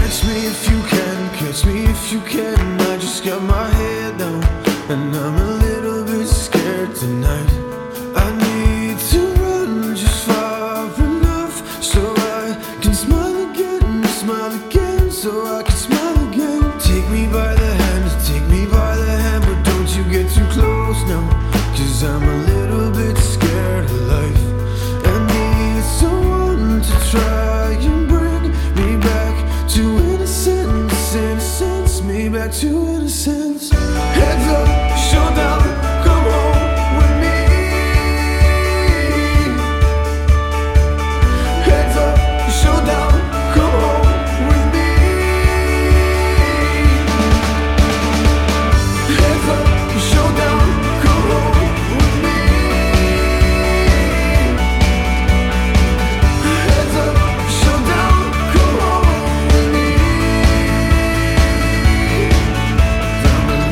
Catch me if you can, catch me if you can. I just got my head down and I'm a little bit scared tonight. I need to run just far enough so I can smile again, so I can smile again. Take me by the hand, but don't you get too close now, 'cause I'm a little bit scared of life. I need someone to try and bring me back to innocence, me back to innocence. Heads up, showdown, come home with me. Heads up, showdown, come home with me. Heads up, showdown, come home with me. Heads up, showdown, come home with me. I'm a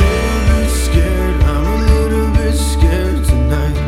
little bit scared tonight.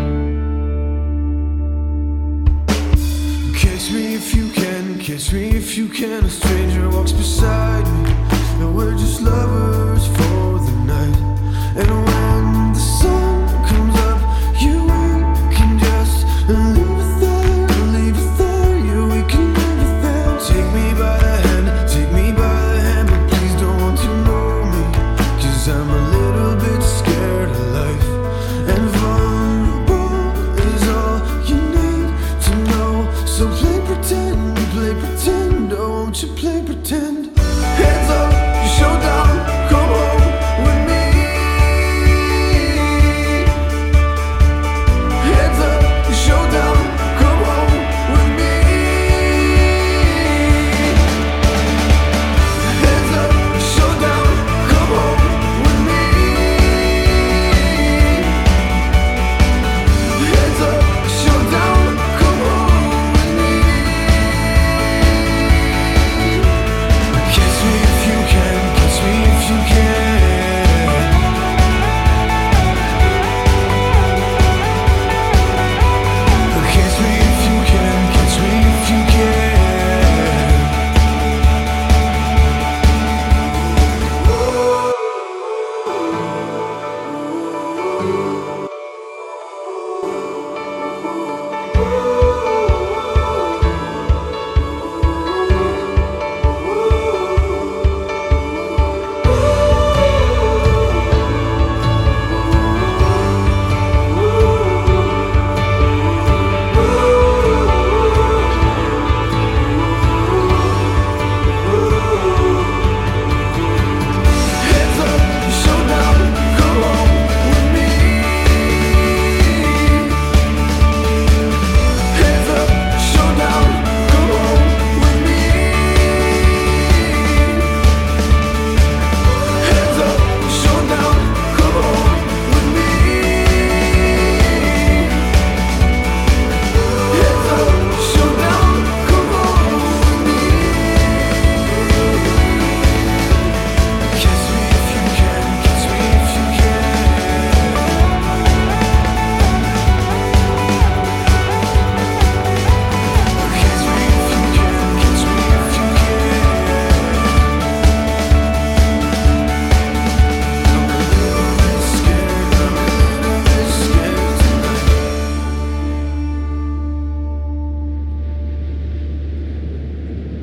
Catch me if you can, catch me if you can. A stranger walks beside me, and we're just lovers for the night. And when the sun comes up, we can just leave it there, yeah, we can leave it there. Take me by the hand, but please don't you know me, 'cause I'm a little bit scared of life. And vulnerable is all you need to know. So play pretend, oh, won't you play pretend? Hands up, showdown.